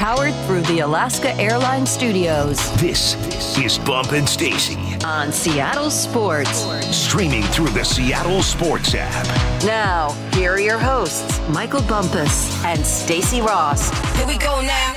powered through the Alaska Airlines Studios. This is Bump and Stacy on Seattle Sports. Streaming through the Seattle Sports app. Now, here are your hosts, Michael Bumpus and Stacy Ross. Here we go now.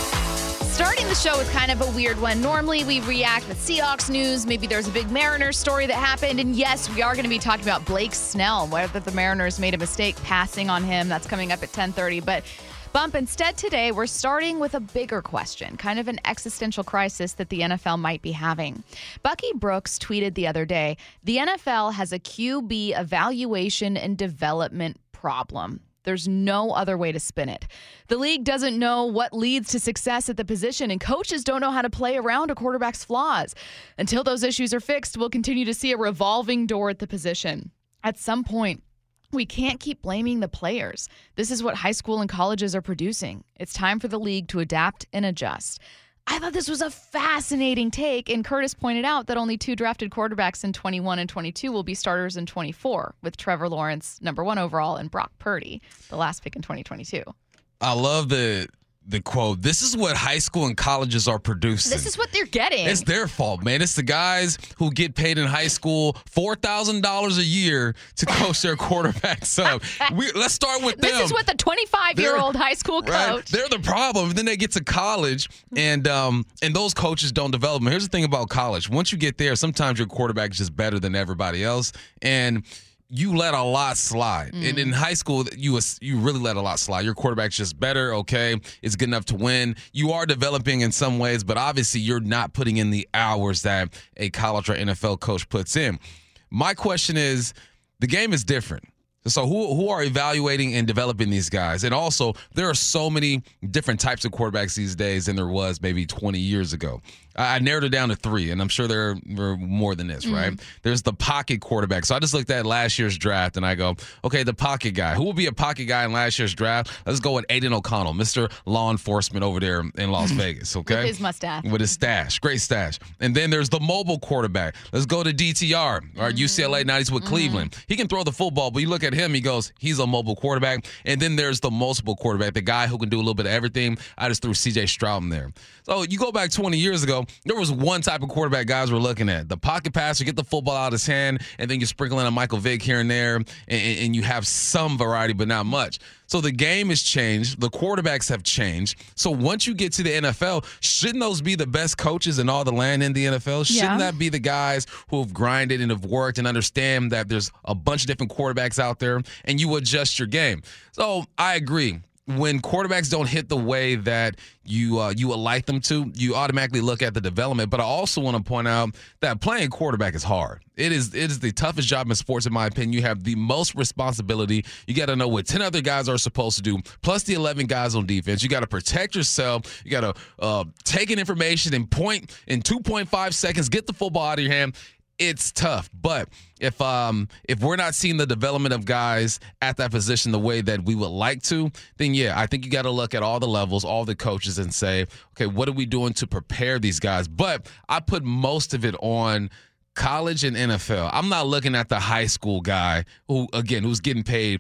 Starting the show with kind of a weird one. Normally, we react with Seahawks news. Maybe there's a big Mariners story that happened. And yes, we are going to be talking about Blake Snell, whether the Mariners made a mistake passing on him. That's coming up at 10:30. But Bump, instead today, we're starting with a bigger question, kind of an existential crisis that the NFL might be having. Bucky Brooks tweeted the other day, the NFL has a QB evaluation and development problem. There's no other way to spin it. The league doesn't know what leads to success at the position, and coaches don't know how to play around a quarterback's flaws. Until those issues are fixed, we'll continue to see a revolving door at the position. At some point, we can't keep blaming the players. This is what high school and colleges are producing. It's time for the league to adapt and adjust. I thought this was a fascinating take, and Curtis pointed out that only 2 drafted quarterbacks in 21 and 22 will be starters in 24, with Trevor Lawrence, number 1 overall, and Brock Purdy, the last pick in 2022. I love the quote. This is what high school and colleges are producing. This is what they're getting. It's their fault, man. It's the guys who get paid in high school $4,000 a year to coach their quarterbacks up. Let's start with them. This is what the 25-year-old high school coach. Right, they're the problem. Then they get to college, and those coaches don't develop them. Here's the thing about college. Once you get there, sometimes your quarterback is just better than everybody else, and you let a lot slide. And in high school, you really let a lot slide. Your quarterback's just better, okay? It's good enough to win. You are developing in some ways, but obviously you're not putting in the hours that a college or NFL coach puts in. My question is, the game is different. So who are evaluating and developing these guys? And also, there are so many different types of quarterbacks these days than there was maybe 20 years ago. I narrowed it down to 3, and I'm sure there are more than this, right? There's the pocket quarterback. So I just looked at last year's draft, and I go, okay, the pocket guy. Who will be a pocket guy in last year's draft? Let's go with Aiden O'Connell, Mr. Law Enforcement over there in Las Vegas, okay? With his mustache. With his stash. Great stash. And then there's the mobile quarterback. Let's go to DTR, or UCLA, now he's with Cleveland. He can throw the football, but you look at him, he goes, he's a mobile quarterback. And then there's the multiple quarterback, the guy who can do a little bit of everything. I just threw C.J. Stroud in there. So you go back 20 years ago, there was one type of quarterback guys were looking at. The pocket passer, get the football out of his hand, and then you sprinkle in a Michael Vick here and there, and you have some variety, but not much. So the game has changed. The quarterbacks have changed. So once you get to the NFL, shouldn't those be the best coaches in all the land in the NFL? Shouldn't that be the guys who have grinded and have worked and understand that there's a bunch of different quarterbacks out there, and you adjust your game? So I agree. When quarterbacks don't hit the way that you would like them to, you automatically look at the development. But I also want to point out that playing quarterback is hard. It is the toughest job in sports, in my opinion. You have the most responsibility. You got to know what 10 other guys are supposed to do, plus the 11 guys on defense. You got to protect yourself. You got to take in information and point in 2.5 seconds, get the football out of your hand. It's tough, but if we're not seeing the development of guys at that position the way that we would like to, then yeah, I think you got to look at all the levels, all the coaches, and say, okay, what are we doing to prepare these guys? But I put most of it on college and NFL. I'm not looking at the high school guy who's getting paid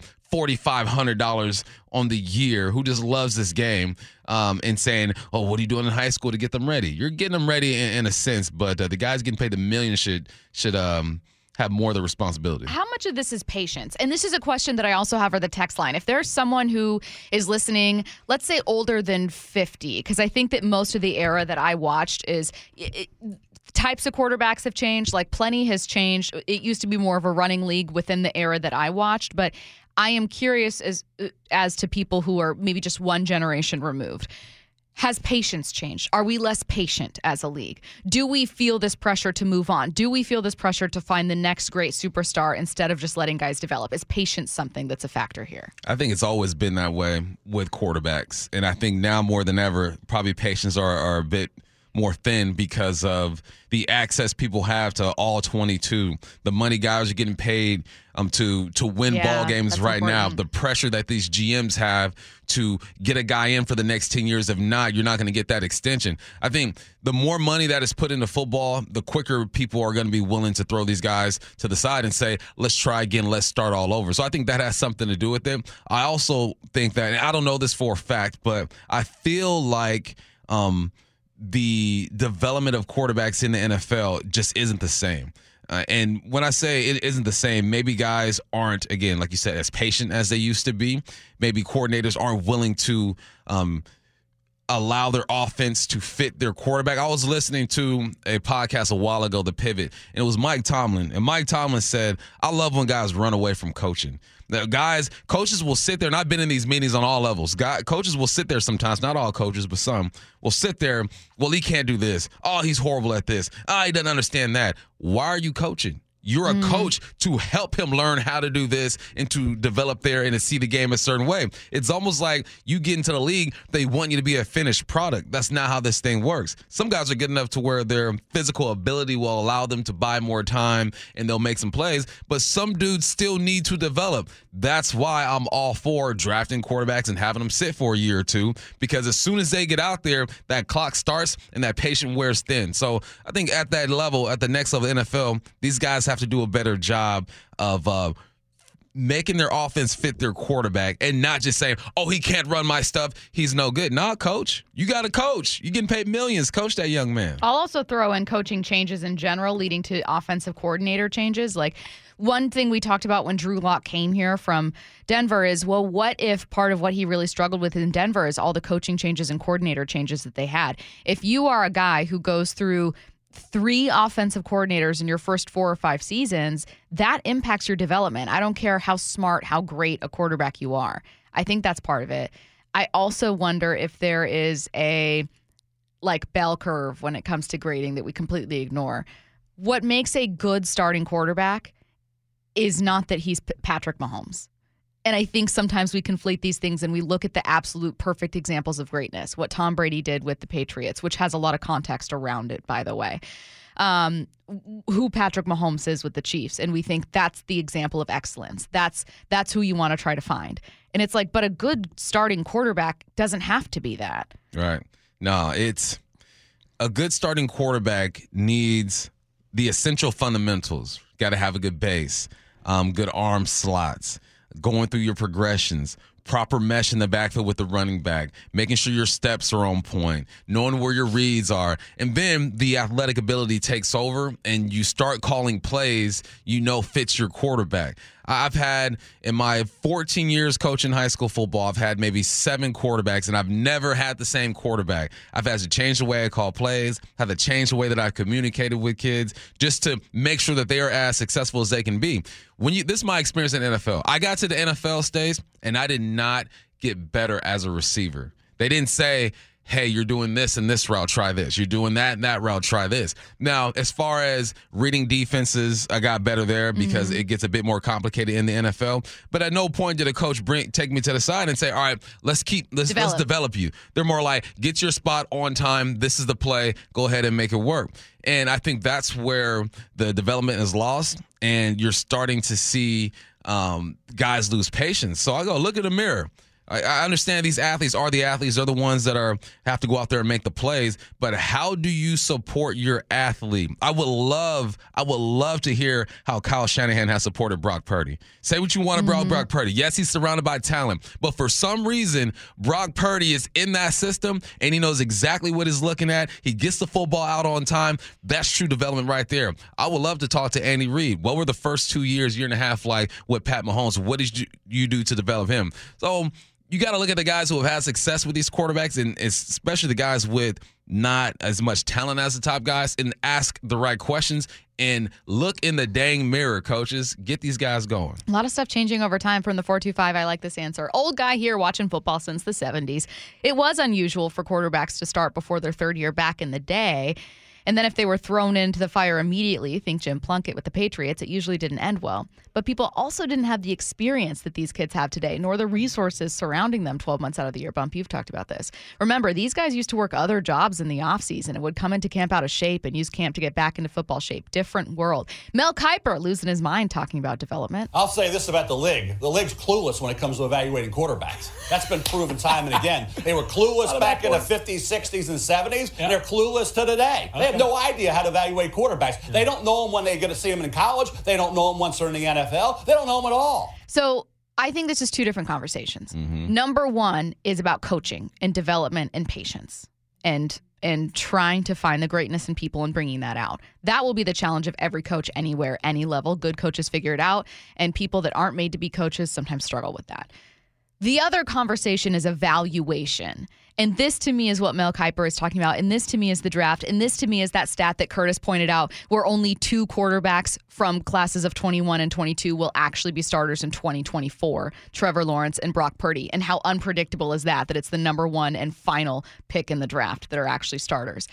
$4,500 on the year, who just loves this game, and saying, oh, what are you doing in high school to get them ready? You're getting them ready in a sense, but the guys getting paid $1 million should have more of the responsibility. How much of this is patience? And this is a question that I also have for the text line. If there's someone who is listening, let's say older than 50, because I think that most of the era that I watched is types of quarterbacks have changed. Like plenty has changed. It used to be more of a running league within the era that I watched, but I am curious as to people who are maybe just one generation removed. Has patience changed? Are we less patient as a league? Do we feel this pressure to move on? Do we feel this pressure to find the next great superstar instead of just letting guys develop? Is patience something that's a factor here? I think it's always been that way with quarterbacks. And I think now more than ever, probably patience are a bit more thin because of the access people have to all 22. The money guys are getting paid to win ball games right now. The pressure that these GMs have to get a guy in for the next 10 years. If not, you're not going to get that extension. I think the more money that is put into football, the quicker people are going to be willing to throw these guys to the side and say, let's try again, let's start all over. So I think that has something to do with it. I also think that, and I don't know this for a fact, but I feel like the development of quarterbacks in the NFL just isn't the same. And when I say it isn't the same, maybe guys aren't, again, like you said, as patient as they used to be. Maybe coordinators aren't willing to allow their offense to fit their quarterback. I was listening to a podcast a while ago, The Pivot, and it was Mike Tomlin. And Mike Tomlin said, I love when guys run away from coaching. Coaches will sit there, and I've been in these meetings on all levels. Coaches will sit there sometimes, not all coaches, but some will sit there. Well, he can't do this. Oh, he's horrible at this. He doesn't understand that. Why are you coaching? You're a coach to help him learn how to do this and to develop there and to see the game a certain way. It's almost like you get into the league, they want you to be a finished product. That's not how this thing works. Some guys are good enough to where their physical ability will allow them to buy more time and they'll make some plays, but some dudes still need to develop. That's why I'm all for drafting quarterbacks and having them sit for a year or two, because as soon as they get out there, that clock starts and that patient wears thin. So I think at that level, at the next level of the NFL, these guys have to do a better job of making their offense fit their quarterback and not just saying, oh, he can't run my stuff, he's no good. Nah, coach, you got to coach. You're getting paid millions. Coach that young man. I'll also throw in coaching changes in general leading to offensive coordinator changes. Like, one thing we talked about when Drew Lock came here from Denver is, well, what if part of what he really struggled with in Denver is all the coaching changes and coordinator changes that they had? If you are a guy who goes through 3 offensive coordinators in your first 4 or 5 seasons, that impacts your development. I don't care how smart, how great a quarterback you are. I think that's part of it. I also wonder if there is a bell curve when it comes to grading that we completely ignore. What makes a good starting quarterback is not that he's Patrick Mahomes. And I think sometimes we conflate these things and we look at the absolute perfect examples of greatness, what Tom Brady did with the Patriots, which has a lot of context around it, by the way, who Patrick Mahomes is with the Chiefs. And we think that's the example of excellence. That's who you want to try to find. And it's like, but a good starting quarterback doesn't have to be that. Right. No, it's a good starting quarterback needs the essential fundamentals. Got to have a good base, good arm slots, going through your progressions, proper mesh in the backfield with the running back, making sure your steps are on point, knowing where your reads are. And then the athletic ability takes over and you start calling plays fits your quarterback. I've had, in my 14 years coaching high school football, I've had maybe 7 quarterbacks, and I've never had the same quarterback. I've had to change the way I call plays, had to change the way that I communicated with kids, just to make sure that they are as successful as they can be. This is my experience in the NFL. I got to the NFL stage, and I did not get better as a receiver. They didn't say, hey, you're doing this and this route, try this. You're doing that and that route, try this. Now, as far as reading defenses, I got better there because it gets a bit more complicated in the NFL. But at no point did a coach take me to the side and say, all right, let's develop you. They're more like, get your spot on time. This is the play. Go ahead and make it work. And I think that's where the development is lost, and you're starting to see guys lose patience. So I go, look in the mirror. I understand these athletes are the athletes. They're the ones that have to go out there and make the plays. But how do you support your athlete? I would love to hear how Kyle Shanahan has supported Brock Purdy. Say what you want about Brock Purdy. Yes, he's surrounded by talent. But for some reason, Brock Purdy is in that system, and he knows exactly what he's looking at. He gets the football out on time. That's true development right there. I would love to talk to Andy Reid. What were the first 2 years, year and a half like with Pat Mahomes? What did you do to develop him? So you got to look at the guys who have had success with these quarterbacks, and especially the guys with not as much talent as the top guys, and ask the right questions and look in the dang mirror, coaches. Get these guys going. A lot of stuff changing over time from the 425. I like this answer. Old guy here watching football since the 70s. It was unusual for quarterbacks to start before their 3rd year back in the day. And then if they were thrown into the fire immediately, think Jim Plunkett with the Patriots, it usually didn't end well. But people also didn't have the experience that these kids have today, nor the resources surrounding them 12 months out of the year. Bump, you've talked about this. Remember, these guys used to work other jobs in the offseason and would come into camp out of shape and use camp to get back into football shape. Different world. Mel Kiper losing his mind talking about development. I'll say this about the league. The league's clueless when it comes to evaluating quarterbacks. That's been proven time and again. They were clueless back in the 50s, 60s, and 70s. Yeah. They're clueless to today. They have no idea how to evaluate quarterbacks. Yeah. They don't know them when they get to see them in college. They don't know them once they're in the NFL. They don't know them at all. So I think this is two different conversations. Number one is about coaching and development and patience and trying to find the greatness in people and bringing that out. That will be the challenge of every coach anywhere, any level. Good coaches figure it out, and people that aren't made to be coaches sometimes struggle with that. The other conversation is evaluation. And this to me is what Mel Kiper is talking about. And this to me is the draft. And this to me is that stat that Curtis pointed out where only 2 quarterbacks from classes of 21 and 22 will actually be starters in 2024, Trevor Lawrence and Brock Purdy. And how unpredictable is that it's the number 1 and final pick in the draft that are actually starters.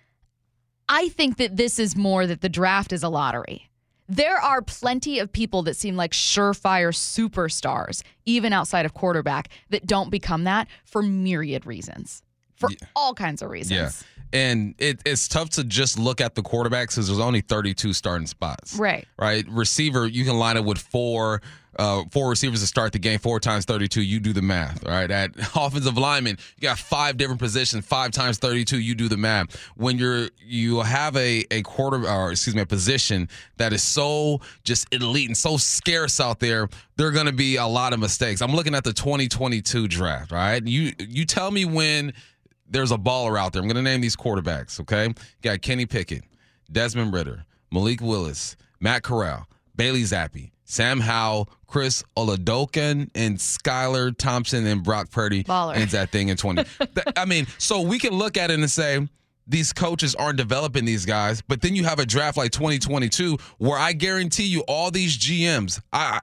I think that this is more that the draft is a lottery. There are plenty of people that seem like surefire superstars, even outside of quarterback, that don't become that for myriad reasons, for all kinds of reasons. Yeah. And it's tough to just look at the quarterbacks because there's only 32 starting spots. Right. Receiver, you can line it with four receivers to start the game. 4 times 32, you do the math. All right. At offensive lineman, you got 5 different positions. 5 times 32, you do the math. When you have a position that is so just elite and so scarce out there, there are going to be a lot of mistakes. I'm looking at the 2022 draft. All right. You tell me when there's a baller out there. I'm going to name these quarterbacks, okay? You got Kenny Pickett, Desmond Ridder, Malik Willis, Matt Corral, Bailey Zappi, Sam Howell, Chris Oladokun, and Skylar Thompson and Brock Purdy ends that thing in 20. I mean, so we can look at it and say these coaches aren't developing these guys, but then you have a draft like 2022 where I guarantee you all these GMs,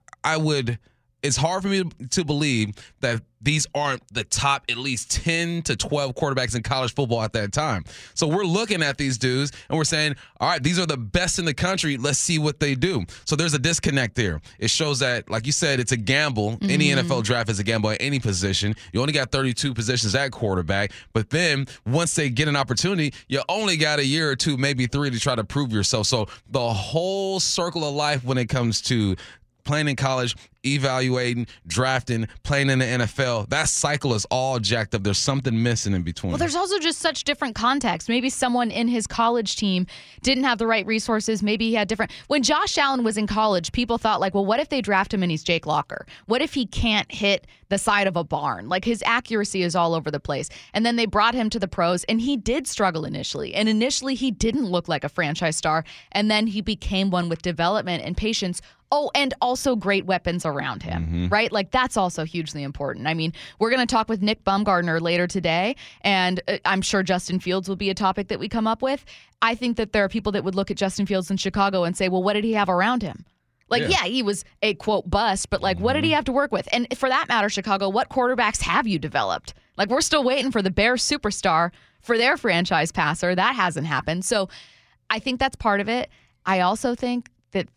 it's hard for me to believe that these aren't the top at least 10 to 12 quarterbacks in college football at that time. So we're looking at these dudes and we're saying, all right, these are the best in the country. Let's see what they do. So there's a disconnect there. It shows that, like you said, it's a gamble. Any NFL draft is a gamble at any position. You only got 32 positions at quarterback. But then once they get an opportunity, you only got a year or 2, maybe 3 to try to prove yourself. So the whole circle of life when it comes to playing in college, evaluating, drafting, playing in the NFL, that cycle is all jacked up. There's something missing in between. Well, there's also just such different context. Maybe someone in his college team didn't have the right resources. Maybe he had different. When Josh Allen was in college, people thought like, well, what if they draft him and he's Jake Locker? What if he can't hit the side of a barn? Like his accuracy is all over the place. And then they brought him to the pros and he did struggle initially. And initially he didn't look like a franchise star. And then he became one with development and patience. Oh, and also great weapons around him, right? Like that's also hugely important. I mean, we're going to talk with Nick Baumgardner later today, and I'm sure Justin Fields will be a topic that we come up with. I think that there are people that would look at Justin Fields in Chicago and say, well, what did he have around him? Like, yeah he was a, quote, bust, but like, what did he have to work with? And for that matter, Chicago, what quarterbacks have you developed? Like, we're still waiting for the Bears superstar for their franchise passer. That hasn't happened. So I think that's part of it. I also think that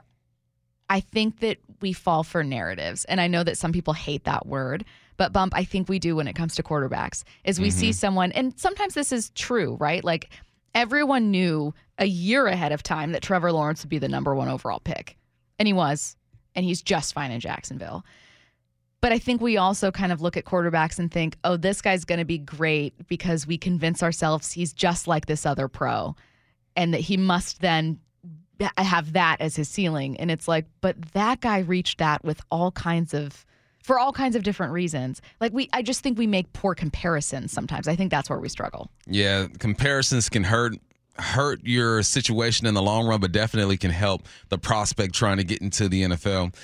I think that we fall for narratives. And I know that some people hate that word, but Bump, I think we do when it comes to quarterbacks, is we see someone, and sometimes this is true, right? Like everyone knew a year ahead of time that Trevor Lawrence would be the number 1 overall pick. And he was, and he's just fine in Jacksonville. But I think we also kind of look at quarterbacks and think, oh, this guy's going to be great because we convince ourselves he's just like this other pro and that he must then have that as his ceiling. And it's like, but that guy reached that with for all kinds of different reasons. Like I just think we make poor comparisons sometimes. I think that's where we struggle. Yeah, comparisons can hurt your situation in the long run, but definitely can help the prospect trying to get into the NFL.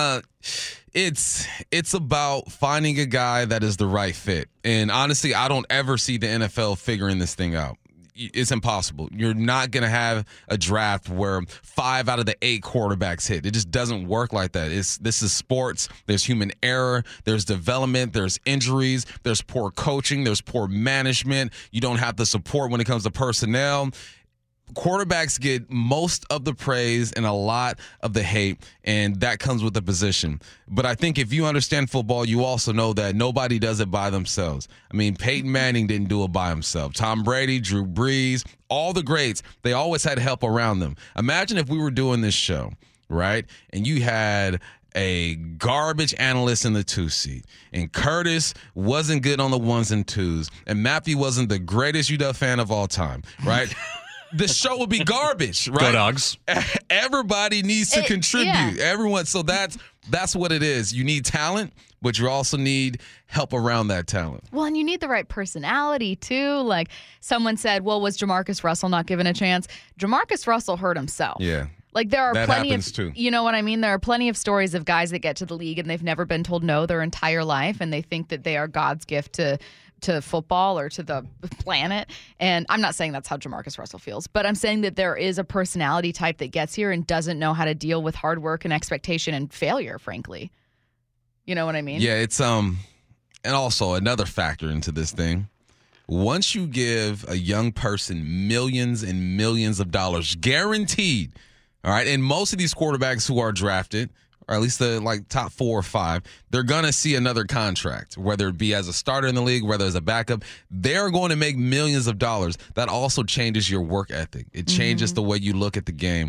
It's about finding a guy that is the right fit. And honestly, I don't ever see the NFL figuring this thing out. It's impossible. You're not going to have a draft where 5 out of the 8 quarterbacks hit. It just doesn't work like that. This is sports. There's human error. There's development. There's injuries. There's poor coaching. There's poor management. You don't have the support when it comes to personnel. quarterbacks get most of the praise and a lot of the hate, and that comes with the position. But I think if you understand football, you also know that nobody does it by themselves. I mean, Peyton Manning didn't do it by himself. Tom Brady, Drew Brees, all the greats, they always had help around them. Imagine if we were doing this show, right, and you had a garbage analyst in the 2 seat, and Curtis wasn't good on the 1s and 2s, and Matthew wasn't the greatest UW fan of all time, right? The show would be garbage, right? Go Dogs. Everybody needs to contribute. Yeah. Everyone. So that's what it is. You need talent, but you also need help around that talent. Well, and you need the right personality, too. Like someone said, well, was Jamarcus Russell not given a chance? Jamarcus Russell hurt himself. Yeah. Like there are that plenty happens of, too. You know what I mean? There are plenty of stories of guys that get to the league and they've never been told no their entire life, and they think that they are God's gift to football or to the planet. And I'm not saying that's how Jamarcus Russell feels, but I'm saying that there is a personality type that gets here and doesn't know how to deal with hard work and expectation and failure, frankly. You know what I mean? Yeah, it's and also another factor into this thing. Once you give a young person millions and millions of dollars guaranteed, all right, and most of these quarterbacks who are drafted, or at least the top 4 or 5, they're going to see another contract, whether it be as a starter in the league, whether as a backup. They're going to make millions of dollars. That also changes your work ethic. It changes the way you look at the game.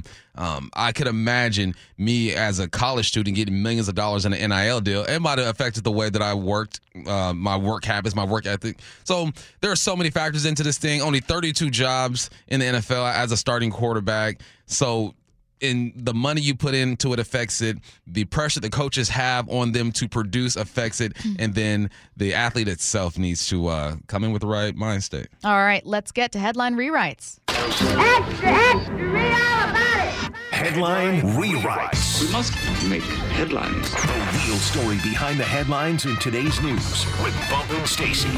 I could imagine me as a college student getting millions of dollars in an NIL deal. It might have affected the way that I worked, my work habits, my work ethic. So there are so many factors into this thing. Only 32 jobs in the NFL as a starting quarterback. So and the money you put into it affects it. The pressure the coaches have on them to produce affects it. And then the athlete itself needs to come in with the right mind state. All right, let's get to headline rewrites. Extra, extra, read all about it. Headline rewrites. We must make headlines. The real story behind the headlines in today's news with Bump and Stacy.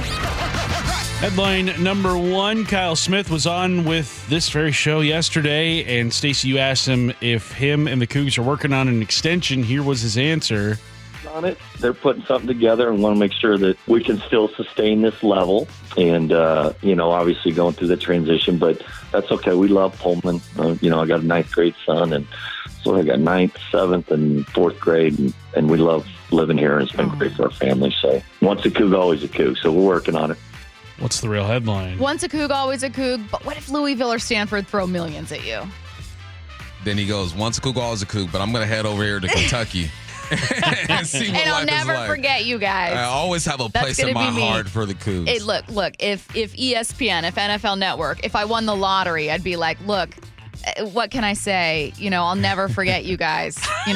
Headline number 1, Kyle Smith was on with this very show yesterday, and Stacey, you asked him if him and the Cougs are working on an extension. Here was his answer. On it, they're putting something together and want to make sure that we can still sustain this level and, obviously going through the transition, but that's okay. We love Pullman. I got a 9th grade son, and so I got 9th, 7th, and 4th grade, and we love living here, and it's been great for our family. So once a Coug, always a Coug. So we're working on it. What's the real headline? Once a Coug, always a Coug. But what if Louisville or Stanford throw millions at you? Then he goes, once a Coug, always a Coug, but I'm going to head over here to Kentucky and see what and I'll life never is like. forget you guys. I always have a place in my heart for the Cougs. Hey, look, if ESPN, if NFL Network, if I won the lottery, I'd be like, look, what can I say? I'll never forget you guys, and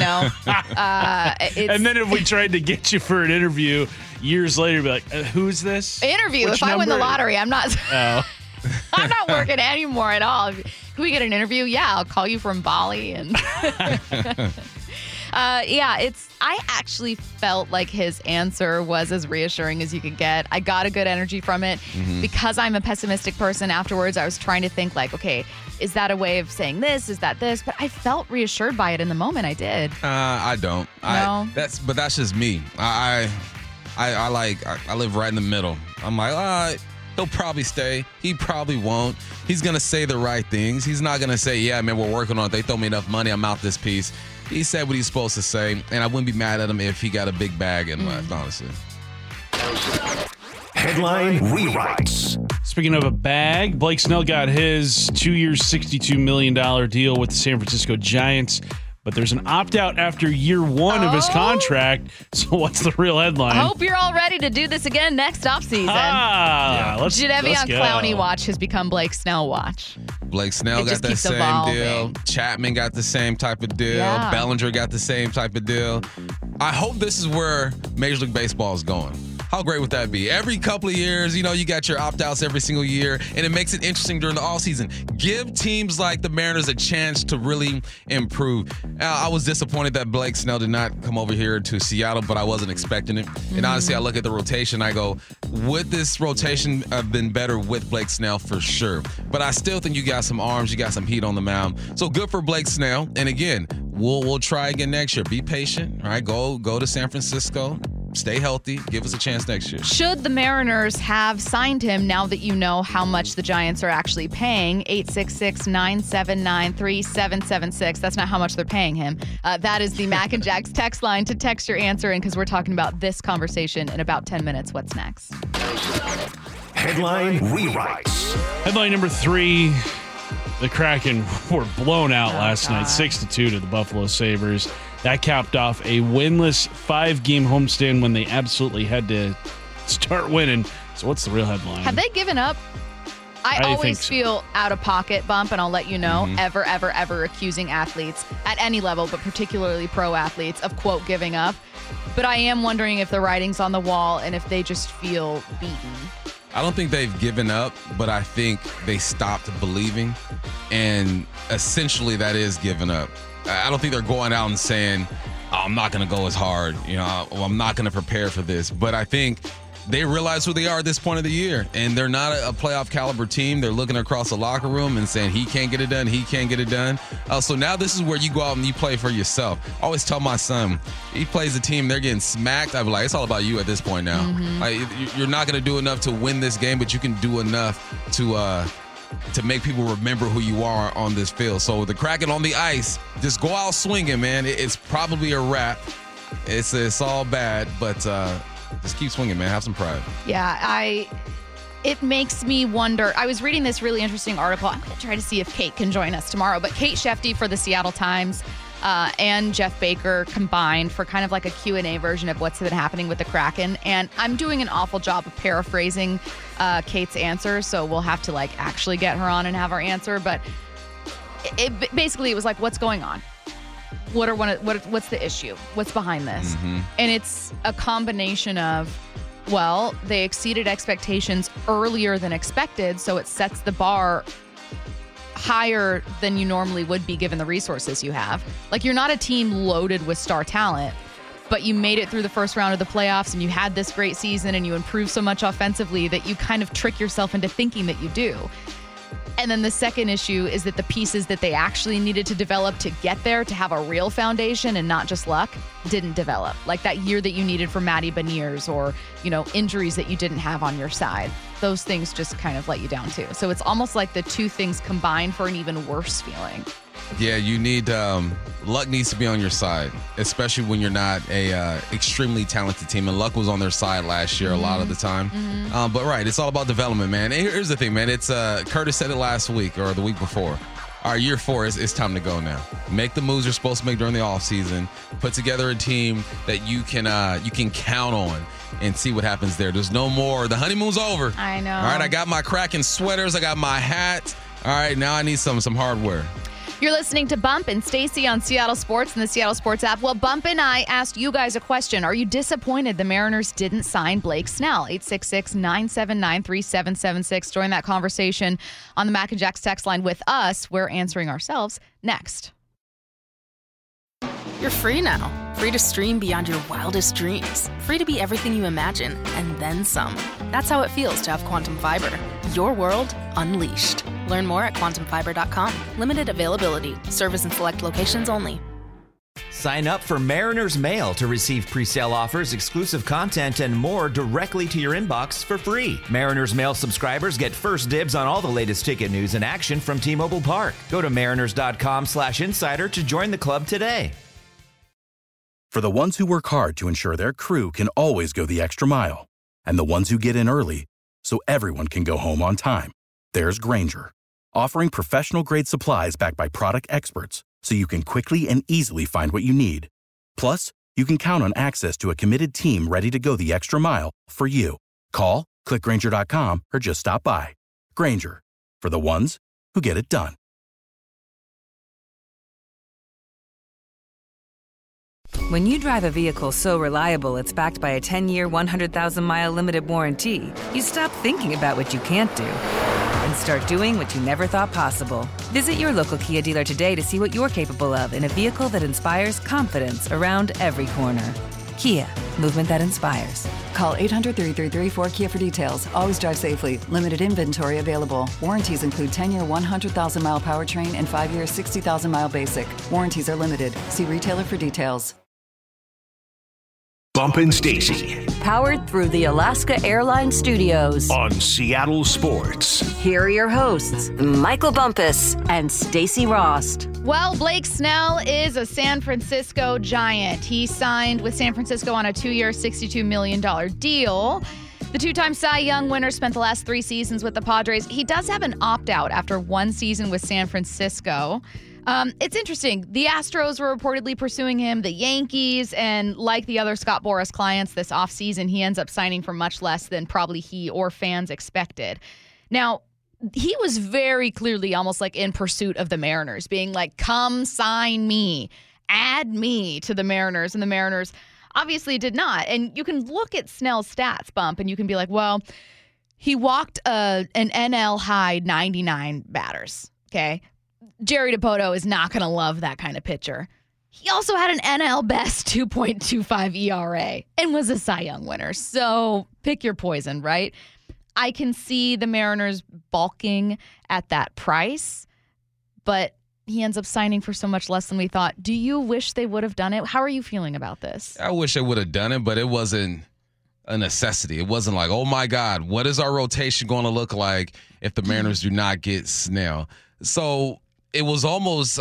then if we tried to get you for an interview years later, be like, who's this? Interview. Which if I win the number? lottery, I'm not. Oh. I'm not working anymore at all. Can we get an interview? Yeah, I'll call you from Bali. And I actually felt like his answer was as reassuring as you could get. I got a good energy from it. Because I'm a pessimistic person. Afterwards, I was trying to think like, okay, is that a way of saying this? Is that this? But I felt reassured by it in the moment. I did. I don't. No? That's just me. I live right in the middle. I'm like, he'll probably stay. He probably won't. He's going to say the right things. He's not going to say, yeah, man, we're working on it. They throw me enough money. I'm out this piece. He said what he's supposed to say, and I wouldn't be mad at him if he got a big bag and left, honestly. Headline rewrites. Speaking of a bag, Blake Snell got his 2 years, $62 million deal with the San Francisco Giants. But there's an opt-out after year 1 of his contract. So what's the real headline? I hope you're all ready to do this again next offseason. Let's go. Clowney watch has become Blake Snell watch. Blake Snell got that same deal. Chapman got the same type of deal. Yeah. Bellinger got the same type of deal. I hope this is where Major League Baseball is going. How great would that be? Every couple of years, you got your opt-outs every single year, and it makes it interesting during the offseason. Give teams like the Mariners a chance to really improve. I was disappointed that Blake Snell did not come over here to Seattle, but I wasn't expecting it. And honestly, I look at the rotation, I go, would this rotation have been better with Blake Snell? For sure. But I still think you got some arms, you got some heat on the mound. So good for Blake Snell. And again, we'll try again next year. Be patient, all right? Go to San Francisco. stay healthy. Give us a chance next year. Should the Mariners have signed him now that you know how much the Giants are actually paying? 866-979-3776. That's not how much they're paying him. That is the Mac and Jack's text line to text your answer in, because we're talking about this conversation in about 10 minutes. What's next? Headline rewrites. Headline number 3. The Kraken were blown out last night, 6-2 to the Buffalo Sabres. That capped off a winless 5-game homestand when they absolutely had to start winning. So what's the real headline? Have they given up? I always feel out of pocket, Bump, and I'll let you know, ever accusing athletes at any level, but particularly pro athletes, of, quote, giving up. But I am wondering if the writing's on the wall and if they just feel beaten. I don't think they've given up, but I think they stopped believing. And essentially that is giving up. I don't think they're going out and saying, oh, I'm not going to go as hard. I'm not going to prepare for this. But I think they realize who they are at this point of the year. And they're not a playoff caliber team. They're looking across the locker room and saying, he can't get it done. He can't get it done. So now this is where you go out and you play for yourself. I always tell my son, he plays a team, they're getting smacked. I'd be like, it's all about you at this point now. Like, you're not going to do enough to win this game, but you can do enough to make people remember who you are on this field. So the Kraken on the ice, just go out swinging, man. It's probably a wrap. It's all bad, but just keep swinging, man. Have some pride. Yeah, it makes me wonder. I was reading this really interesting article. I'm going to try to see if Kate can join us tomorrow. But Kate Shefty for the Seattle Times and Jeff Baker combined for kind of like a Q&A version of what's been happening with the Kraken. And I'm doing an awful job of paraphrasing Kate's answer, so we'll have to like actually get her on and have her answer. But it basically was like, what's going on? What's the issue? What's behind this? And it's a combination of, well, they exceeded expectations earlier than expected, so it sets the bar higher than you normally would be given the resources you have. Like, you're not a team loaded with star talent, but you made it through the first round of the playoffs and you had this great season and you improved so much offensively that you kind of trick yourself into thinking that you do. And then the second issue is that the pieces that they actually needed to develop to get there, to have a real foundation and not just luck, didn't develop. Like that year that you needed for Matty Beniers, or, injuries that you didn't have on your side. Those things just kind of let you down too. So it's almost like the two things combined for an even worse feeling. Yeah, you need luck needs to be on your side, especially when you're not a extremely talented team. And luck was on their side last year a lot of the time. But right, it's all about development, man. And here's the thing, man. It's Curtis said it last week or the week before. Our year 4 is time to go now. Make the moves you're supposed to make during the offseason. Put together a team that you can count on and see what happens there. There's no more. The honeymoon's over. I know. All right, I got my Kraken sweaters. I got my hat. All right, now I need some hardware. You're listening to Bump and Stacy on Seattle Sports and the Seattle Sports app. Well, Bump and I asked you guys a question. Are you disappointed the Mariners didn't sign Blake Snell? 866-979-3776. Join that conversation on the Mac and Jack's text line with us. We're answering ourselves next. You're free now. Free to stream beyond your wildest dreams. Free to be everything you imagine and then some. That's how it feels to have Quantum Fiber. Your world unleashed. Learn more at quantumfiber.com. Limited availability. Service in select locations only. Sign up for Mariners Mail to receive pre-sale offers, exclusive content, and more directly to your inbox for free. Mariners Mail subscribers get first dibs on all the latest ticket news and action from T-Mobile Park. Go to mariners.com/insider to join the club today. For the ones who work hard to ensure their crew can always go the extra mile, and the ones who get in early so everyone can go home on time, there's Grainger, offering professional-grade supplies backed by product experts so you can quickly and easily find what you need. Plus, you can count on access to a committed team ready to go the extra mile for you. Call, click Grainger.com, or just stop by. Grainger, for the ones who get it done. When you drive a vehicle so reliable it's backed by a 10-year, 100,000-mile limited warranty, you stop thinking about what you can't do and start doing what you never thought possible. Visit your local Kia dealer today to see what you're capable of in a vehicle that inspires confidence around every corner. Kia, movement that inspires. Call 800-333-4KIA for details. Always drive safely. Limited inventory available. Warranties include 10-year, 100,000-mile powertrain and 5-year, 60,000-mile basic. Warranties are limited. See retailer for details. Bump and Stacy Powered through the Alaska Airlines Studios. on Seattle Sports. Here are your hosts, Michael Bumpus and Stacy Rost. Well, Blake Snell is a San Francisco Giant. He signed with San Francisco on a 2-year, $62 million deal. The two-time Cy Young winner spent the last 3 seasons with the Padres. He does have an opt-out after 1 season with San Francisco. It's interesting. The Astros were reportedly pursuing him, the Yankees, and like the other Scott Boras clients this offseason, he ends up signing for much less than probably he or fans expected. Now, he was very clearly almost like in pursuit of the Mariners, being like, come sign me, add me to the Mariners, and the Mariners obviously did not. And you can look at Snell's stats, Bump, and you can be like, well, he walked an NL high 99 batters, okay? Jerry Dipoto is not going to love that kind of pitcher. He also had an NL best 2.25 ERA and was a Cy Young winner. So pick your poison, right? I can see the Mariners balking at that price, but he ends up signing for so much less than we thought. Do you wish they would have done it? How are you feeling about this? I wish they would have done it, but it wasn't a necessity. It wasn't like, oh my God, what is our rotation going to look like if the Mariners do not get Snell? So it was almost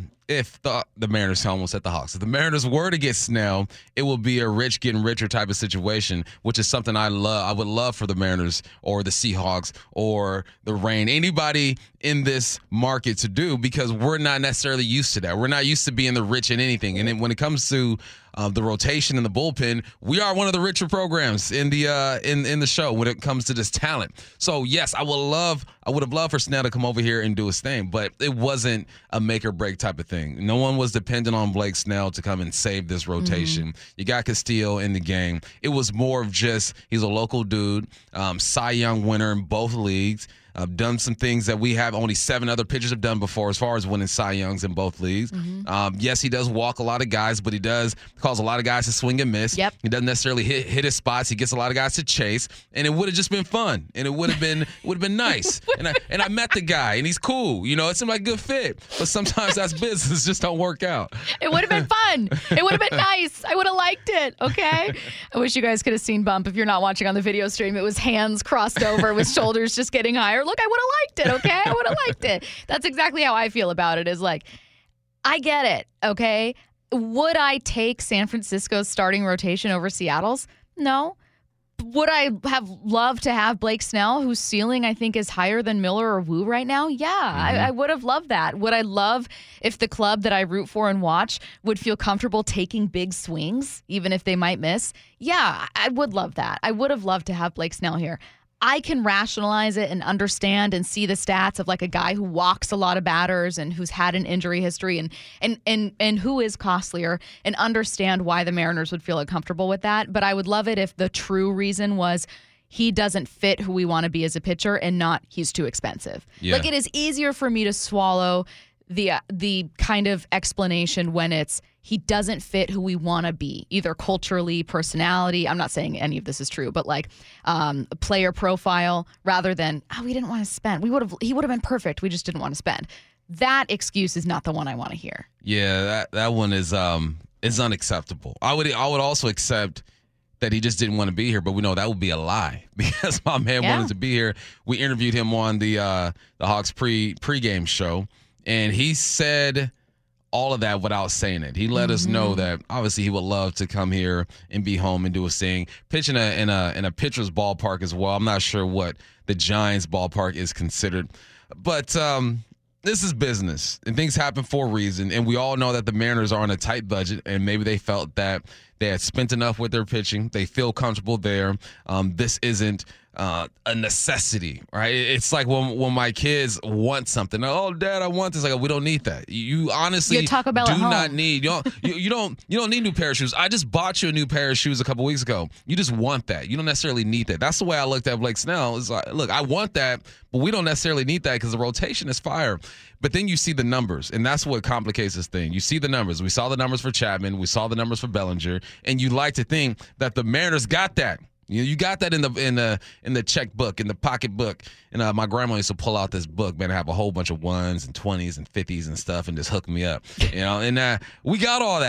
if the Mariners almost at the Hawks. If the Mariners were to get Snell, it would be a rich getting richer type of situation, which is something I would love for the Mariners or the Seahawks or the Reign, anybody in this market to do, because we're not necessarily used to that. We're not used to being the rich in anything. And then when it comes to the rotation and the bullpen, we are one of the richer programs in the in the show when it comes to this talent. So yes, I would have loved for Snell to come over here and do his thing, but it wasn't a make or break type of thing. No one was dependent on Blake Snell to come and save this rotation. You got Castillo in the game. It was more of just he's a local dude, Cy Young winner in both leagues. Done some things that we have only 7 other pitchers have done before as far as winning Cy Youngs in both leagues. Yes, he does walk a lot of guys, but he does cause a lot of guys to swing and miss. Yep. He doesn't necessarily hit his spots. He gets a lot of guys to chase, and it would have just been fun, and it would have been nice. And I met the guy, and he's cool. You know, it seemed like a good fit, but sometimes that's business. Just don't work out. It would have been fun. It would have been nice. I would have liked it, okay? I wish you guys could have seen Bump. If you're not watching on the video stream, it was hands crossed over with shoulders just getting higher. Look, I would have liked it, okay? I would have liked it. That's exactly how I feel about it, is like, I get it, okay? Would I take San Francisco's starting rotation over Seattle's? No. Would I have loved to have Blake Snell, whose ceiling I think is higher than Miller or Wu right now? Yeah, I would have loved that. Would I love if the club that I root for and watch would feel comfortable taking big swings, even if they might miss? Yeah, I would love that. I would have loved to have Blake Snell here. I can rationalize it and understand and see the stats of like a guy who walks a lot of batters and who's had an injury history and who is costlier, and understand why the Mariners would feel uncomfortable with that. But I would love it if the true reason was he doesn't fit who we want to be as a pitcher and not he's too expensive. Yeah. Like, it is easier for me to swallow the kind of explanation when it's he doesn't fit who we want to be, either culturally, personality. I'm not saying any of this is true, but like player profile, rather than, oh, we didn't want to spend. He would have been perfect. We just didn't want to spend. That excuse is not the one I want to hear. Yeah, that one is unacceptable. I would also accept that he just didn't want to be here, but we know that would be a lie because my man wanted to be here. We interviewed him on the Hawks pregame show, and he said all of that without saying it. He let us know that obviously he would love to come here and be home and do his thing. Pitch in a pitcher's ballpark as well. I'm not sure what the Giants ballpark is considered, but this is business and things happen for a reason. And we all know that the Mariners are on a tight budget, and maybe they felt that they had spent enough with their pitching. They feel comfortable there. This isn't a necessity, right? It's like when my kids want something. Oh, Dad, I want this. Like, we don't need that. You honestly Taco Bell do not need. You don't need new pair of shoes. I just bought you a new pair of shoes a couple weeks ago. You just want that. You don't necessarily need that. That's the way I looked at Blake Snell. It's like, look, I want that, but we don't necessarily need that because the rotation is fire. But then you see the numbers, and that's what complicates this thing. You see the numbers. We saw the numbers for Chapman. We saw the numbers for Bellinger, and you like to think that the Mariners got that. You got that in the checkbook, in the pocketbook. And my grandma used to pull out this book, man, and have a whole bunch of 1s and 20s and 50s and stuff, and just hook me up, And we got all that.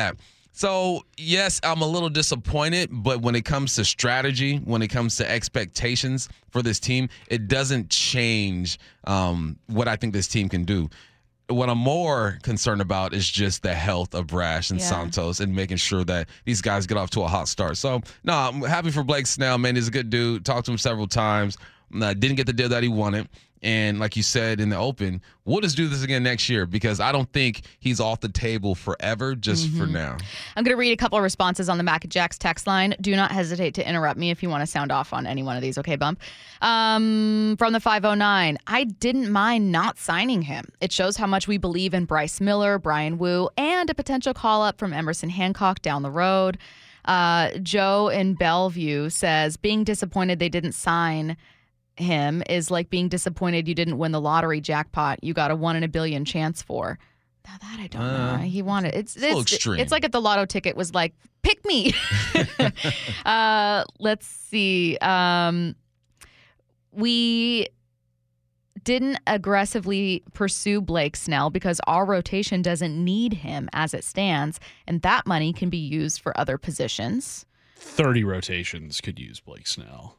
So, yes, I'm a little disappointed, but when it comes to strategy, when it comes to expectations for this team, it doesn't change what I think this team can do. What I'm more concerned about is just the health of Brash and Santos and making sure that these guys get off to a hot start. So, no, I'm happy for Blake Snell, man. He's a good dude. Talked to him several times. Didn't get the deal that he wanted. And like you said in the open, we'll just do this again next year because I don't think he's off the table forever, just for now. I'm going to read a couple of responses on the Mac and Jacks text line. Do not hesitate to interrupt me if you want to sound off on any one of these. Okay, Bump? From the 509, I didn't mind not signing him. It shows how much we believe in Bryce Miller, Brian Wu, and a potential call-up from Emerson Hancock down the road. Joe in Bellevue says, being disappointed they didn't sign him is like being disappointed you didn't win the lottery jackpot you got a 1 in a billion chance for. Now that I don't know. He wanted it's extreme. It's like if the lotto ticket was like, pick me. Let's see. We didn't aggressively pursue Blake Snell because our rotation doesn't need him as it stands, and that money can be used for other positions. 30 rotations could use Blake Snell.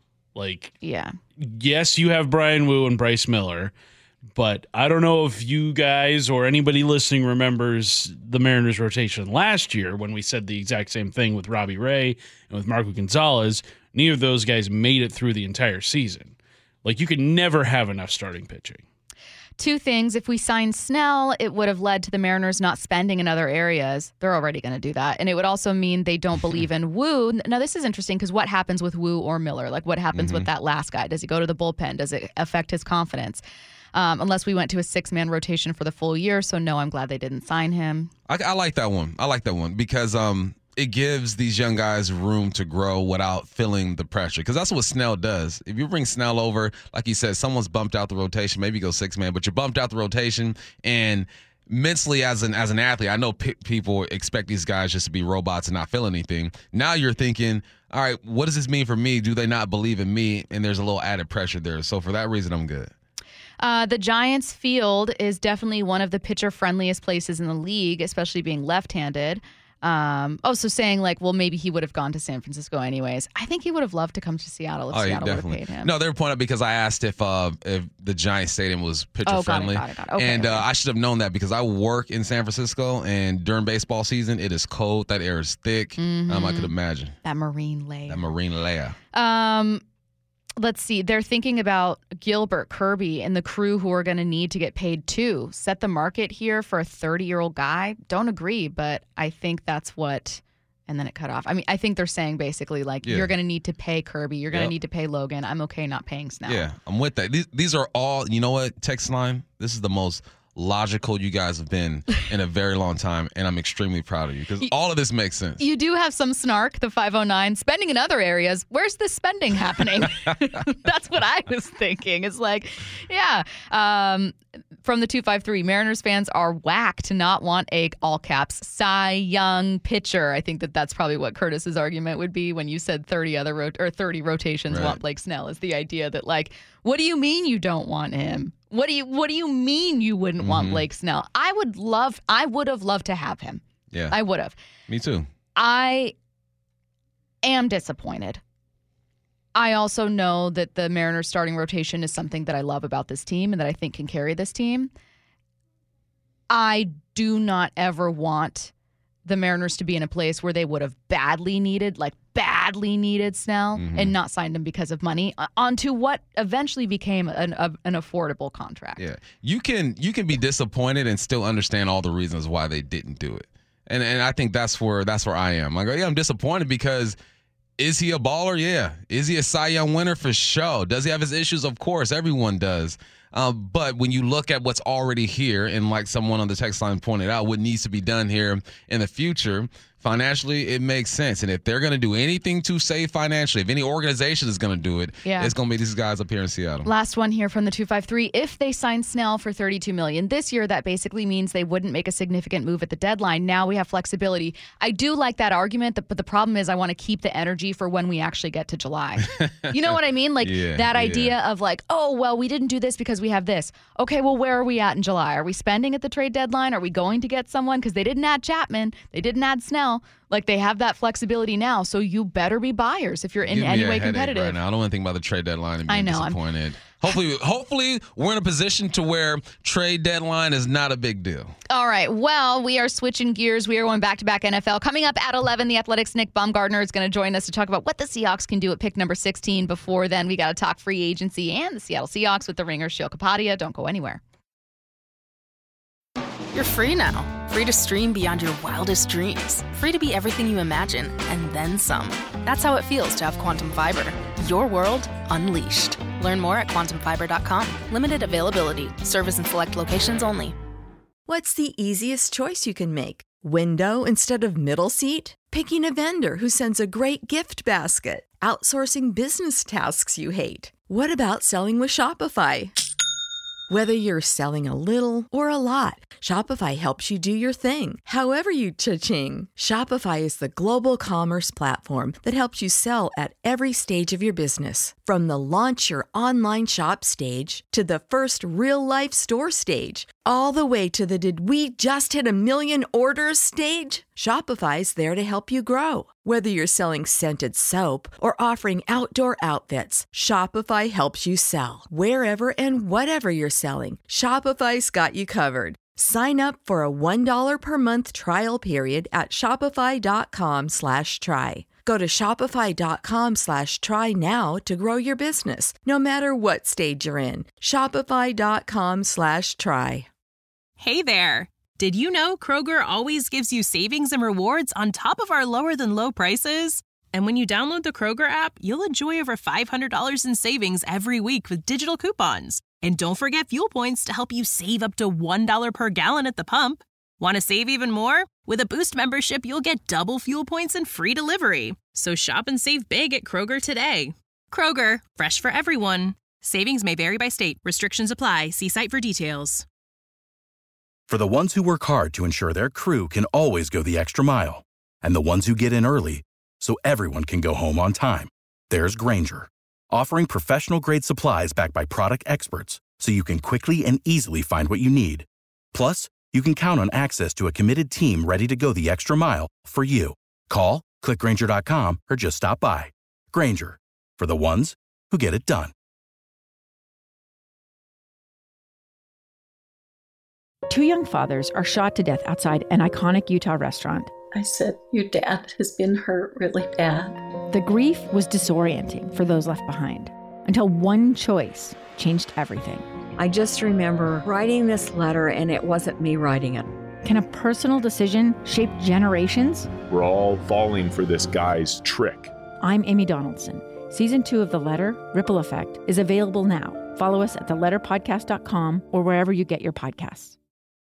Yes, you have Brian Wu and Bryce Miller, but I don't know if you guys or anybody listening remembers the Mariners rotation last year when we said the exact same thing with Robbie Ray and with Marco Gonzalez. Neither of those guys made it through the entire season. You could never have enough starting pitching. Two things. If we signed Snell, it would have led to the Mariners not spending in other areas. They're already going to do that. And it would also mean they don't believe in Wu. Now, this is interesting because what happens with Wu or Miller? What happens with that last guy? Does he go to the bullpen? Does it affect his confidence? Unless we went to a 6-man rotation for the full year. So, no, I'm glad they didn't sign him. I like that one. I like that one because it gives these young guys room to grow without feeling the pressure. Because that's what Snell does. If you bring Snell over, like you said, someone's bumped out the rotation. Maybe you go 6-man, but you're bumped out the rotation. And mentally, as an athlete, I know people expect these guys just to be robots and not feel anything. Now you're thinking, all right, what does this mean for me? Do they not believe in me? And there's a little added pressure there. So for that reason, I'm good. The Giants field is definitely one of the pitcher-friendliest places in the league, especially being left-handed. So saying maybe he would have gone to San Francisco anyways. I think he would have loved to come to Seattle if Seattle would have paid him. No, they were pointing out because I asked if the Giants Stadium was pitcher friendly. Got it. Okay, and I should have known that because I work in San Francisco and during baseball season it is cold. That air is thick. I could imagine. That marine layer. Let's see. They're thinking about Gilbert, Kirby, and the crew who are going to need to get paid too. Set the market here for a 30-year-old guy. Don't agree, but I think that's what. And then it cut off. I mean, I think they're saying basically you're going to need to pay Kirby. You're going to need to pay Logan. I'm okay not paying Snell. Yeah, I'm with that. These are all, you know what, text line? This is the most logical you guys have been in a very long time, and I'm extremely proud of you because all of this makes sense. You do have some snark, the 509. Spending in other areas, where's this spending happening? That's what I was thinking. It's from the 253, Mariners fans are whack to not want a, all caps, Cy Young pitcher. I think that's probably what Curtis's argument would be when you said 30 rotations want Blake Snell, is the idea that what do you mean you don't want him? What do you mean you wouldn't want Blake Snell? I would have loved to have him. Yeah. I would have. Me too. I am disappointed. I also know that the Mariners starting rotation is something that I love about this team and that I think can carry this team. I do not ever want the Mariners to be in a place where they would have badly needed Snell and not signed him because of money onto what eventually became an affordable contract. Yeah, you can be disappointed and still understand all the reasons why they didn't do it, and I think that's where I am. I'm disappointed because is he a baller? Yeah. Is he a Cy Young winner? For sure. Does he have his issues? Of course, everyone does. But when you look at what's already here, and like someone on the text line pointed out, what needs to be done here in the future, financially, it makes sense. And if they're going to do anything to save financially, if any organization is going to do it, it's going to be these guys up here in Seattle. Last one here from the 253. If they sign Snell for $32 million this year, that basically means they wouldn't make a significant move at the deadline. Now we have flexibility. I do like that argument, but the problem is I want to keep the energy for when we actually get to July. You know what I mean? That idea of we didn't do this because we have this. Okay, well, where are we at in July? Are we spending at the trade deadline? Are we going to get someone? Because they didn't add Chapman. They didn't add Snell. NFL, like they have that flexibility now. So you better be buyers if you're in any way competitive. Right now. I don't want to think about the trade deadline and being I know, disappointed. Hopefully, we're in a position to where trade deadline is not a big deal. All right. Well, we are switching gears. We are going back-to-back NFL. Coming up at 11, the Athletics' Nick Baumgardner is going to join us to talk about what the Seahawks can do at pick number 16. Before then, we got to talk free agency and the Seattle Seahawks with the Ringer, Sheil Kapadia. Don't go anywhere. You're free now. Free to stream beyond your wildest dreams. Free to be everything you imagine and then some. That's how it feels to have Quantum Fiber. Your world unleashed. Learn more at quantumfiber.com. Limited availability. Service in select locations only. What's the easiest choice you can make? Window instead of middle seat? Picking a vendor who sends a great gift basket? Outsourcing business tasks you hate? What about selling with Shopify? Whether you're selling a little or a lot, Shopify helps you do your thing, however you cha-ching. Shopify is the global commerce platform that helps you sell at every stage of your business. From the launch your online shop stage to the first real-life store stage, all the way to the did we just hit 1 million orders stage. Shopify's there to help you grow. Whether you're selling scented soap or offering outdoor outfits, Shopify helps you sell. Wherever and whatever you're selling, Shopify's got you covered. Sign up for a $1 per month trial period at shopify.com/try. Go to shopify.com/try now to grow your business, no matter what stage you're in. Shopify.com/try. Hey there. Did you know Kroger always gives you savings and rewards on top of our lower-than-low prices? And when you download the Kroger app, you'll enjoy over $500 in savings every week with digital coupons. And don't forget fuel points to help you save up to $1 per gallon at the pump. Want to save even more? With a Boost membership, you'll get double fuel points and free delivery. So shop and save big at Kroger today. Kroger, fresh for everyone. Savings may vary by state. Restrictions apply. See site for details. For the ones who work hard to ensure their crew can always go the extra mile, and the ones who get in early so everyone can go home on time, there's Grainger, offering professional-grade supplies backed by product experts so you can quickly and easily find what you need. Plus, you can count on access to a committed team ready to go the extra mile for you. Call, click Grainger.com, or just stop by. Grainger, for the ones who get it done. Two young fathers are shot to death outside an iconic Utah restaurant. I said, your dad has been hurt really bad. The grief was disorienting for those left behind until one choice changed everything. I just remember writing this letter, and it wasn't me writing it. Can a personal decision shape generations? We're all falling for this guy's trick. I'm Amy Donaldson. Season 2 of The Letter, Ripple Effect, is available now. Follow us at theletterpodcast.com or wherever you get your podcasts.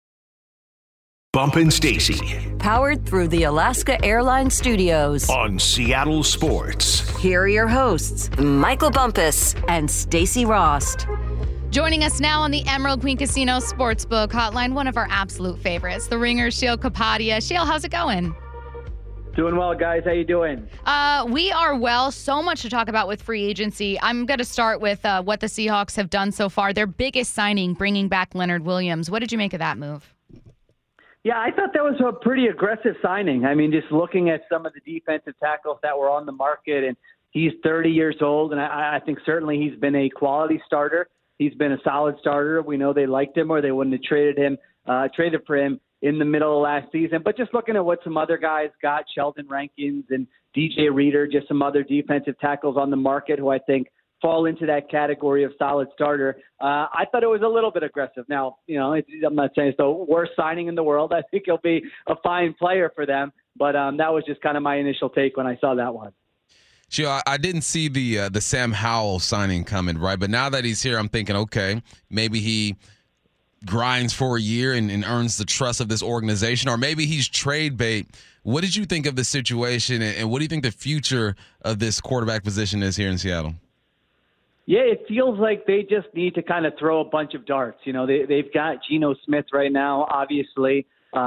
Bumpin' Stacy. Powered through the Alaska Airlines Studios. On Seattle Sports. Here are your hosts, Michael Bumpus and Stacy Rost. Joining us now on the Emerald Queen Casino Sportsbook Hotline, one of our absolute favorites, the Ringer, Sheil Kapadia. Sheil, how's it going? Doing well, guys. How you doing? We are well. So much to talk about with free agency. I'm going to start with what the Seahawks have done so far. Their biggest signing, bringing back Leonard Williams. What did you make of that move? Yeah, I thought that was a pretty aggressive signing. I mean, just looking at some of the defensive tackles that were on the market, and he's 30 years old, and I think certainly he's been a quality starter. He's been a solid starter. We know they liked him, or they wouldn't have traded for him in the middle of last season. But just looking at what some other guys got, Sheldon Rankins and DJ Reader, just some other defensive tackles on the market who I think fall into that category of solid starter. I thought it was a little bit aggressive. Now, I'm not saying it's the worst signing in the world. I think he'll be a fine player for them. But that was just kind of my initial take when I saw that one. Sure, I didn't see the Sam Howell signing coming, right? But now that he's here, I'm thinking, okay, maybe he grinds for a year and earns the trust of this organization, or maybe he's trade bait. What did you think of the situation, and what do you think the future of this quarterback position is here in Seattle? Yeah, it feels like they just need to kind of throw a bunch of darts. They've got Geno Smith right now, obviously.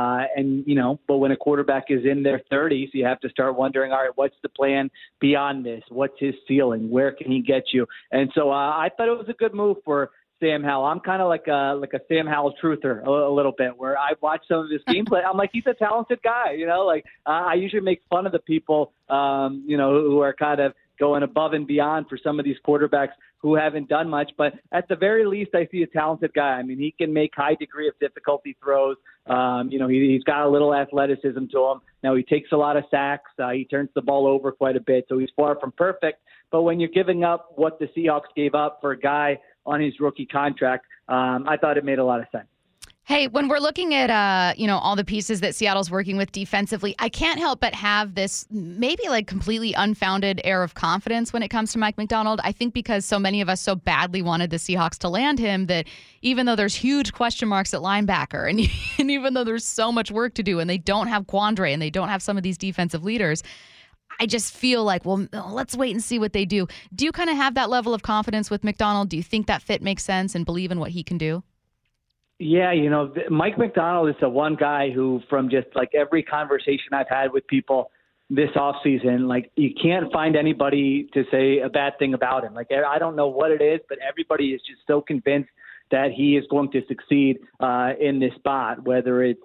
But when a quarterback is in their 30s, you have to start wondering, all right, what's the plan beyond this? What's his ceiling? Where can he get you? And so I thought it was a good move for Sam Howell. I'm kind of like a Sam Howell truther a little bit, where I watch some of his games, but I'm like, he's a talented guy, I usually make fun of the people, who are kind of going above and beyond for some of these quarterbacks who haven't done much. But at the very least, I see a talented guy. I mean, he can make high degree of difficulty throws. He's got a little athleticism to him. Now, he takes a lot of sacks. He turns the ball over quite a bit, so he's far from perfect. But when you're giving up what the Seahawks gave up for a guy on his rookie contract, I thought it made a lot of sense. Hey, when we're looking at, all the pieces that Seattle's working with defensively, I can't help but have this maybe like completely unfounded air of confidence when it comes to Mike Macdonald. I think because so many of us so badly wanted the Seahawks to land him that even though there's huge question marks at linebacker and even though there's so much work to do and they don't have Quandre and they don't have some of these defensive leaders, I just feel like, well, let's wait and see what they do. Do you kind of have that level of confidence with Macdonald? Do you think that fit makes sense and believe in what he can do? Yeah, Mike Macdonald is the one guy who, from just like every conversation I've had with people this offseason, like you can't find anybody to say a bad thing about him. Like, I don't know what it is, but everybody is just so convinced that he is going to succeed in this spot, whether it's,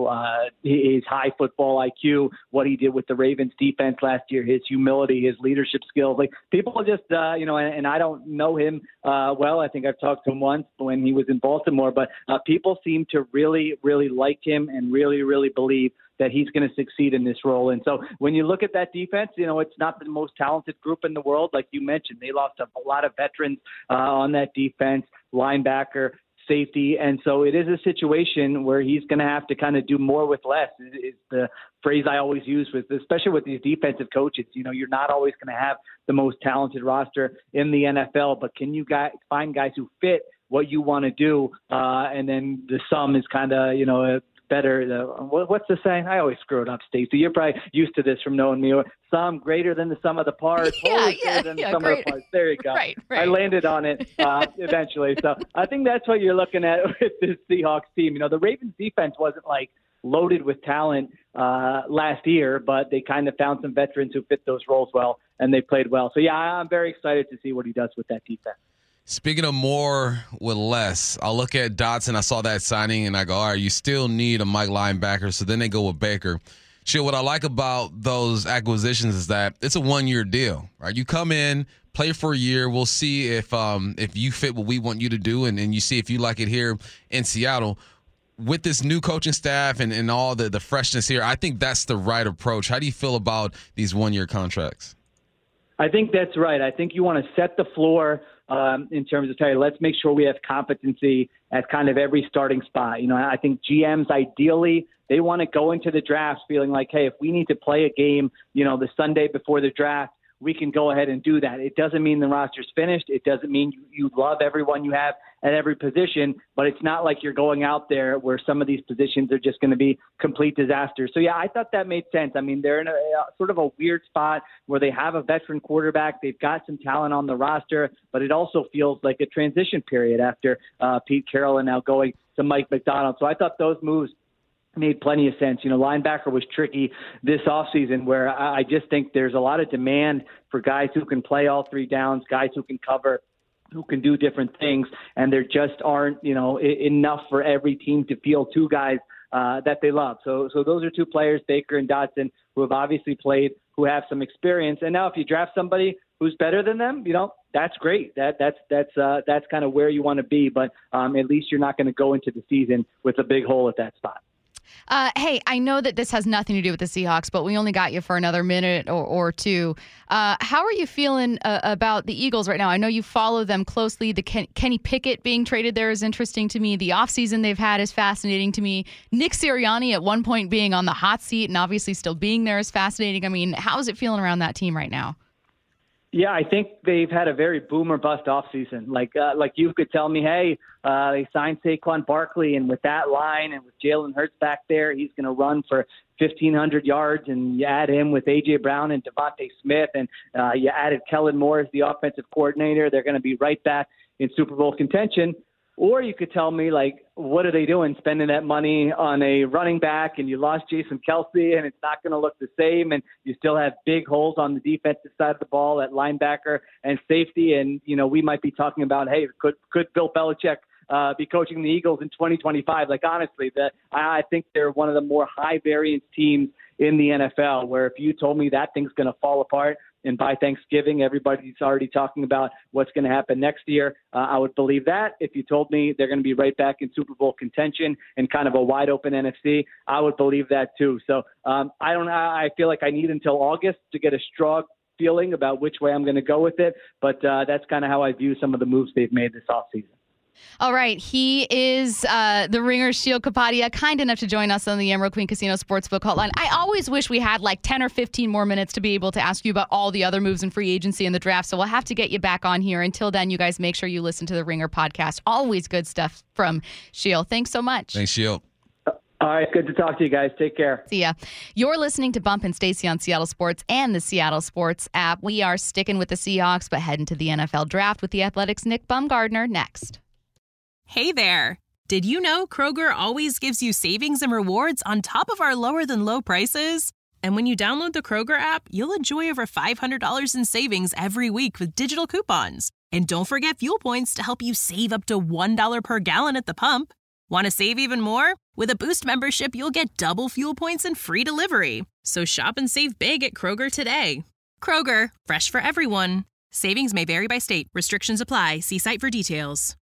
his high football IQ, what he did with the Ravens defense last year, his humility, his leadership skills. Like people just, and I don't know him well. I think I've talked to him once when he was in Baltimore, but people seem to really, really like him and really, really believe that he's going to succeed in this role. And so when you look at that defense, it's not the most talented group in the world. Like you mentioned, they lost a lot of veterans on that defense, linebacker, safety. And so it is a situation where he's going to have to kind of do more with less is the phrase I always use, especially with these defensive coaches. You're not always going to have the most talented roster in the NFL, but can you find guys who fit what you want to do? And then the sum is kind of, better. What's the saying? I always screw it up, Stacey. You're probably used to this from knowing me. Sum greater than the sum of the parts. Greater than the sum of the parts. There you go. Right. I landed on it eventually. So I think that's what you're looking at with this Seahawks team. The Ravens defense wasn't like loaded with talent last year, but they kind of found some veterans who fit those roles well, and they played well. So yeah, I'm very excited to see what he does with that defense. Speaking of more with less, I'll look at Dotson. I saw that signing, and I go, all right, you still need a Mike linebacker. So then they go with Baker. Shit, what I like about those acquisitions is that it's a one-year deal, right? You come in, play for a year. We'll see if you fit what we want you to do, and you see if you like it here in Seattle. With this new coaching staff and all the freshness here, I think that's the right approach. How do you feel about these one-year contracts? I think that's right. I think you want to set the floor in terms of, let's make sure we have competency at kind of every starting spot. I think GMs ideally, they want to go into the draft feeling like, hey, if we need to play a game, the Sunday before the draft, we can go ahead and do that. It doesn't mean the roster's finished. It doesn't mean you love everyone you have at every position, but it's not like you're going out there where some of these positions are just going to be complete disasters. So, yeah, I thought that made sense. I mean, they're in a sort of a weird spot where they have a veteran quarterback. They've got some talent on the roster, but it also feels like a transition period after Pete Carroll and now going to Mike Macdonald. So I thought those moves made plenty of sense. Linebacker was tricky this offseason where I just think there's a lot of demand for guys who can play all three downs, guys who can cover, who can do different things, and there just aren't, enough for every team to field two guys that they love. So those are two players, Baker and Dotson, who have obviously played, who have some experience. And now if you draft somebody who's better than them, that's great. That's kind of where you want to be. But at least you're not going to go into the season with a big hole at that spot. Hey, I know that this has nothing to do with the Seahawks, but we only got you for another minute or two. How are you feeling about the Eagles right now? I know you follow them closely. The Kenny Pickett being traded there is interesting to me. The offseason they've had is fascinating to me. Nick Sirianni at one point being on the hot seat and obviously still being there is fascinating. I mean, how's it feeling around that team right now? Yeah, I think they've had a very boom or bust offseason. Like you could tell me, hey, they signed Saquon Barkley, and with that line and with Jalen Hurts back there, he's going to run for 1,500 yards, and you add him with A.J. Brown and Devontae Smith, and you added Kellen Moore as the offensive coordinator. They're going to be right back in Super Bowl contention. Or you could tell me, like, what are they doing spending that money on a running back and you lost Jason Kelce and it's not going to look the same and you still have big holes on the defensive side of the ball at linebacker and safety. And, we might be talking about, hey, could Bill Belichick be coaching the Eagles in 2025? Like, honestly, I think they're one of the more high variance teams in the NFL, where if you told me that thing's going to fall apart and by Thanksgiving, everybody's already talking about what's going to happen next year, I would believe that. If you told me they're going to be right back in Super Bowl contention and kind of a wide open NFC, I would believe that too. So I feel like I need until August to get a strong feeling about which way I'm going to go with it. But that's kind of how I view some of the moves they've made this offseason. All right. He is the Ringer Sheil Kapadia, kind enough to join us on the Emerald Queen Casino Sportsbook hotline. I always wish we had like 10 or 15 more minutes to be able to ask you about all the other moves in free agency and the draft. So we'll have to get you back on here. Until then, you guys make sure you listen to the Ringer podcast. Always good stuff from Sheil. Thanks so much. Thanks, Sheil. All right. Good to talk to you guys. Take care. See ya. You're listening to Bump and Stacey on Seattle Sports and the Seattle Sports app. We are sticking with the Seahawks, but heading to the NFL draft with the Athletics' Nick Baumgardner next. Hey there. Did you know Kroger always gives you savings and rewards on top of our lower than low prices? And when you download the Kroger app, you'll enjoy over $500 in savings every week with digital coupons. And don't forget fuel points to help you save up to $1 per gallon at the pump. Want to save even more? With a Boost membership, you'll get double fuel points and free delivery. So shop and save big at Kroger today. Kroger, fresh for everyone. Savings may vary by state. Restrictions apply. See site for details.